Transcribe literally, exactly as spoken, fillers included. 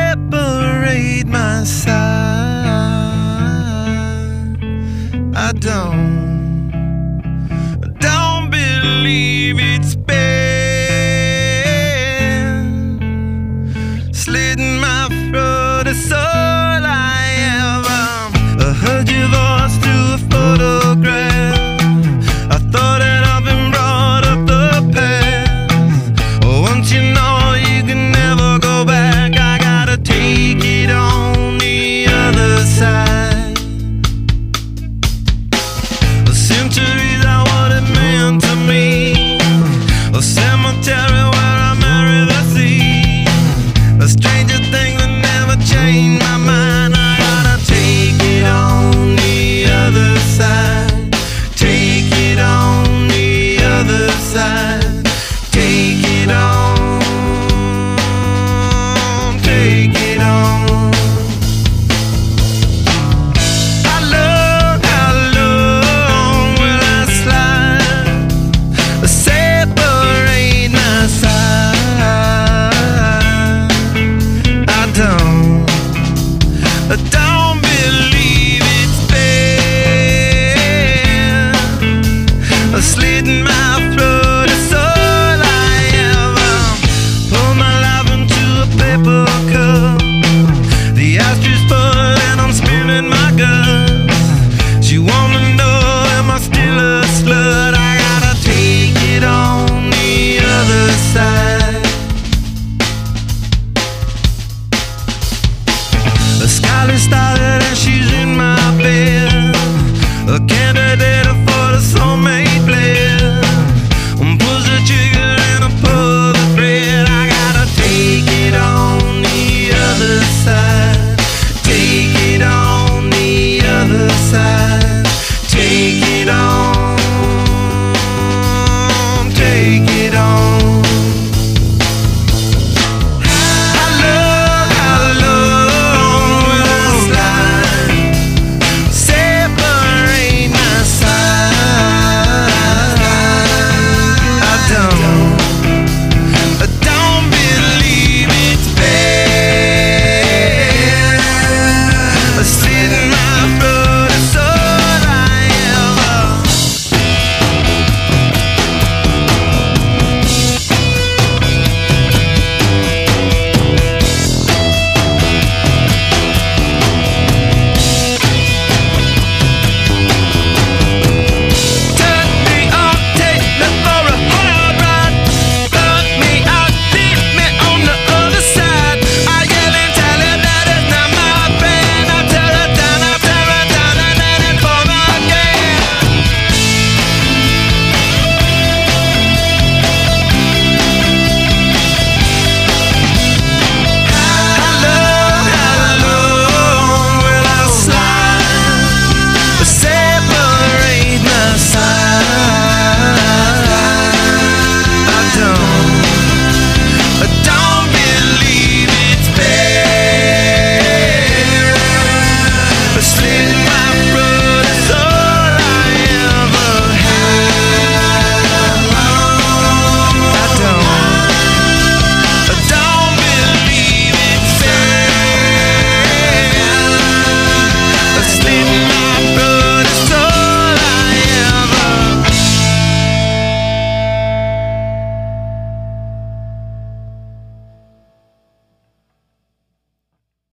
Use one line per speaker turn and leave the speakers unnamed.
separate my side. I don't, don't believe it's been slitting my throat. It's all I ever heard your voice through a photograph. I thought that I've been brought up the past. Once you know you can never go back, I gotta take it on the other side. The centuries are what it meant to me. A cemetery where I marry the sea. A stranger thing that never changed my mind. I gotta take it on the other side. Take it on the other side. Take it on. Take it on. How long, how long will I slide? Separate my side. I don't, I don't believe it's been slitting my throat. It's all I ever pour my life into a paper cup. The ashtray full and I'm spilling my guts. She wanna know, am I still a slut? I gotta take it on the other side. The skyline started and she's in my bed, a candidate for the soulmate.